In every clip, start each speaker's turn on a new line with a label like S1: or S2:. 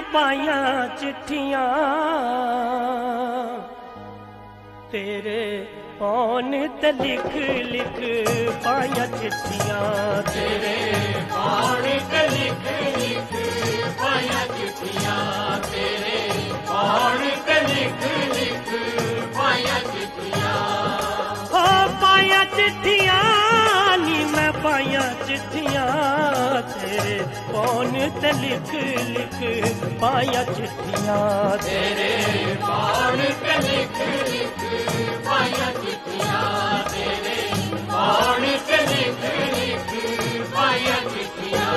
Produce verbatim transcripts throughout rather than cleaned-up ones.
S1: पाया चिट्ठियां तेरे कौन ते लिख लिख पाया चिट्ठियां
S2: तेरे कौन ते लिख लिख पाया चिट्ठियां तेरे कौन ते लिख लिख पाया चिट्ठियां
S1: हो पाया चिट्ठियां नी मैं पाया चिट्ठियां तेरे कौन ते लिख लिख पाया चिट्ठियां
S2: तेरे कौन ते लिख लिख पाया चिट्ठियां तेरे कौन ते लिख लिख पाया चिट्ठियां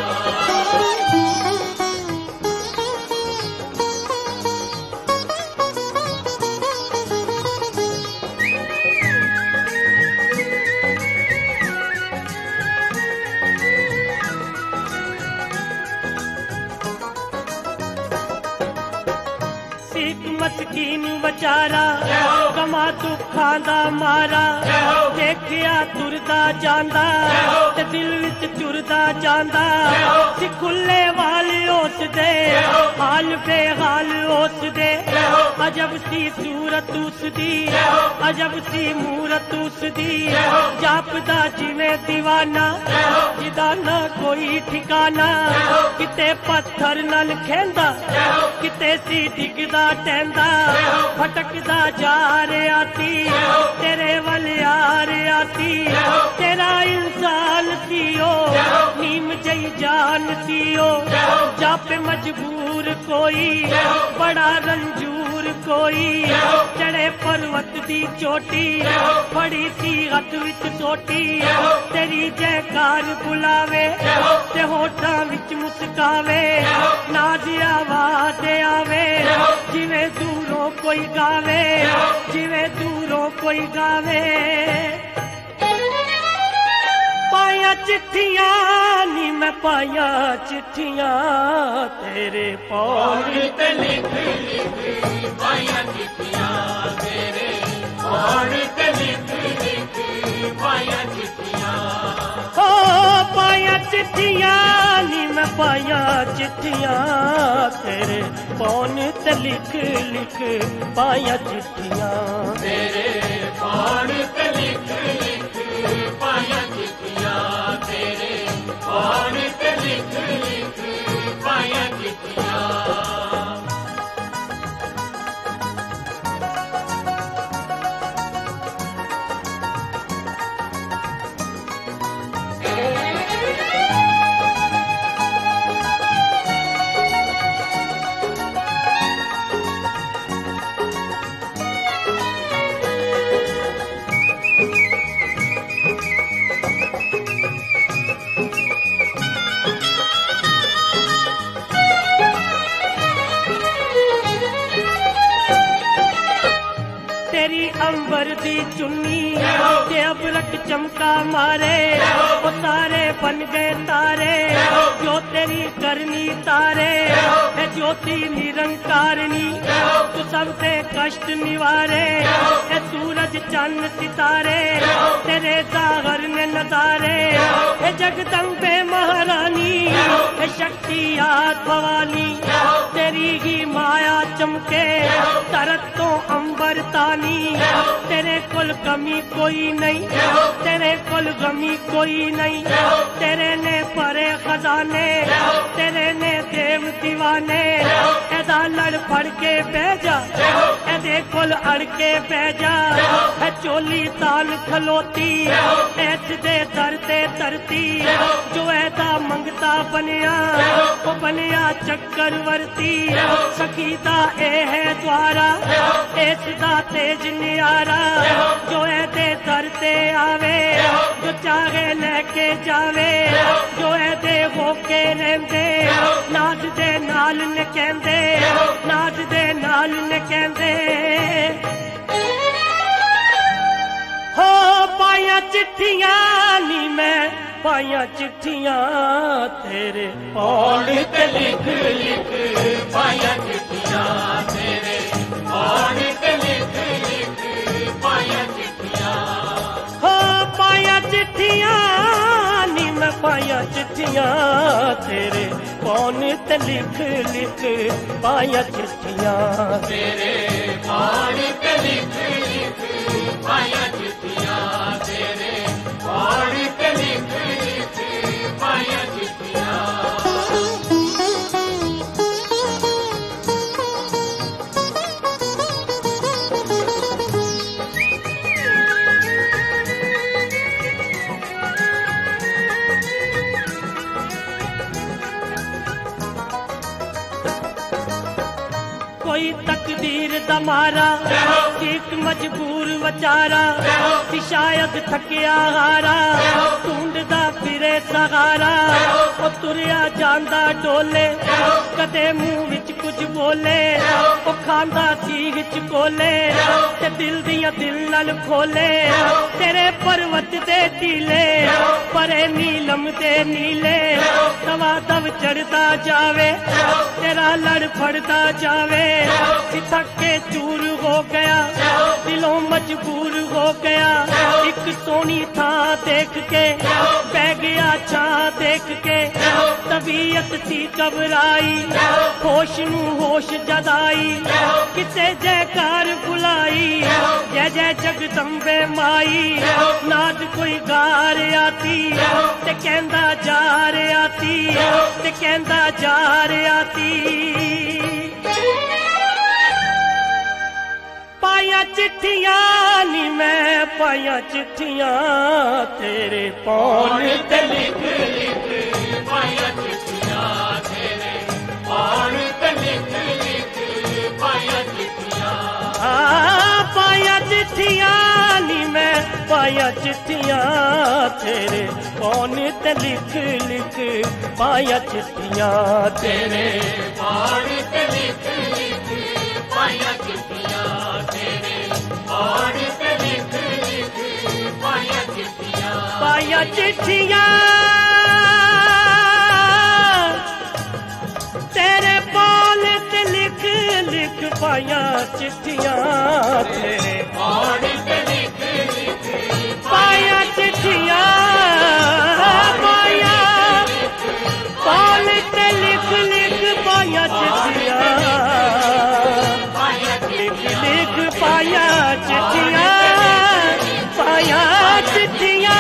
S1: मस्कीन बेचारा कमा दुखां दा मारा देखिया तुरदा जांदा ते दिल विच चुरदा जांदा सी खुले वाल उस दे हाल बेहाल उस दे अजब सी सूरत उस दी अजब सी मूरत उस दी जापदा जिवें दीवाना जिदा ना कोई ठिकाना किते पत्थर नाल खेंदा किते सी डिगदा टेंदा फटकदा जा रहा सी तेरे वल आ रहा सी तेरा इंसान सी ओ नीम जई जान सी ओ जापे मजबूर कोई बड़ा रंजूर कोई चढ़े पर्वत दी चोटी बड़ी सी हथ विच सोटी तेरी जयकार बुलावे ते होठां विच मुस्कावे नाज आवाज आवे जिवें दूरों कोई गावे जिवें दूरों कोई गावे पाया चिट्ठियां नी मैं पाया चिट्ठियां तेरे पौन
S2: ते लिख लिख पाया चिट्ठियां तेरे पौन ते लिख लिख पाया चिट्ठियां
S1: हो पाया चिट्ठियां नी मैं पाया चिट्ठियां तेरे कौन ते लिख लिख पाया चिट्ठियां
S2: तेरे कौन ते लिख लिख पाया चिट्ठियां तेरे कौन ते लिख लिख पाया चिट्ठियां
S1: तेरी अंबर दी चुन्नी के अबरक चमका मारे वो सारे बन गए तारे जो तेरी करनी तारे है ज्योति निरंकारनी तू सबसे कष्ट निवारे है सूरज चंद सितारे तेरे सागर ने नजारे है जगदम्बे महारानी है शक्ति याद भवानी तेरी ही माया चमके तरत तो अंबर तानी तेरे कुल कमी कोई नहीं तेरे कुल गमी कोई नहीं तेरे ने परे खजाने तेरे ने देव दीवाने एदा लड़ फड़ के भेजा एदे कुल अड़ के भेजा है चोली तान खलोती ऐस दे दर ते तरती जो एदा मंगता बनया वो बनया चक्रवर्ती सखी दा ए है द्वारा ऐस दा तेज नियारा जो एदे दर ते आवे जो चाहे लेके जावे जो एदे होके रहंदे नाज दे नाल ने कहंदे नाज दे नाल ने कहंदे हो पाया चिट्ठियां नी मैं पाया चिट्ठियां तेरे
S2: कौन ते लिख लिख पाया चिट्ठियां तेरे कौन ते लिख लिख पाया चिट्ठियां
S1: हो पाया चिट्ठियां नी मैं पाया चिट्ठियां तेरे ਫੋਨ ਤੇ ਲਿਖ ਲਿਖ ਪਾਇਆ ਚਿੱਠੀਆਂ
S2: ਤੇਰੇ ਫੋਨ ਤੇ ਲਿਖ ਲਿਖ ਪਾਇਆ ਚਿੱਠੀਆਂ ਤੇਰੇ ਫੋਨ ਤੇ ਲਿਖ ਲਿਖ ਪਾਇਆ ਚਿੱਠੀਆਂ
S1: कोई तकदीर दा मारा एक मजबूर वचारा कि शायद थकिया हारा ढूंढदा फिरे सहारा ओ तुरिया जांदा डोले कदे मुंह विच कुछ बोले ओ खांदा सीग च कोले ते दिल दियां दिल नाल खोले तेरे पर्वत दे टीले परे नीलम दे नीले दवा दव चढ़दा जावे तेरा लड़ फड़दा जावे थक के चूर हो गया दिलों मजबूर हो गया एक सोनी था देख के बह गया छा देख के तबीयत सी घबराई होश नू होश जदाई किते जयकार बुलाई जय जय जगदम्बे माई नाद कोई गार आती ते कहंदा जा रे आती ते कहंदा जा रे आती पाया चिट्ठियां नी मैं पाया चिट्ठियां तेरे पौन ते लिख
S2: लिख पाया चिट्ठियां तेरे पौन ते लिख लिख पाया चिट्ठियां
S1: आ पाया चिट्ठियां नी मैं पाया चिट्ठियां तेरे पौन ते लिख लिख पाया चिट्ठियां
S2: तेरे पौन ते लिख लिख पाया चिट्ठियां और ते लिख लिख पाया चिट्ठियां
S1: पाया चिट्ठियां तेरे बोल ते लिख लिख पाया चिट्ठियां तेरे
S2: और ते लिख लिख
S1: पाया चिट्ठियां पाया बोल ते लिख लिख पाया चिट्ठियां लिख लिख पाया चिट्ठियां पाया चिट्ठियां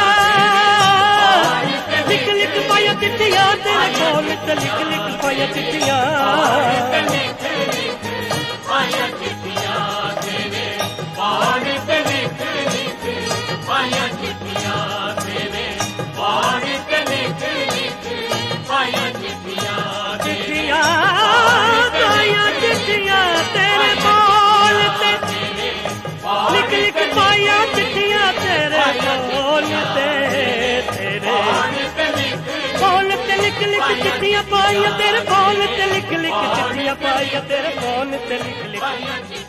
S1: लिख लिख पाया चिट्ठियां तेरे बोल ते लिख लिख पाया चिट्ठियां
S2: लिख लिख पाया चिट्ठियां तेरे और ते लिख लिख पाया चिट्ठियां तेरे और ते लिख लिख पाया चिट्ठियां
S1: चिट्ठियां पाया चिट्ठियां तेरे बोल ते लिख लिख पाया चिट्ठियां तेरे बोल ते तेरे बोल ते लिख लिख चिट्ठियां पाया तेरे बोल ते लिख लिख चिट्ठियां पाया तेरे बोल ते लिख लिख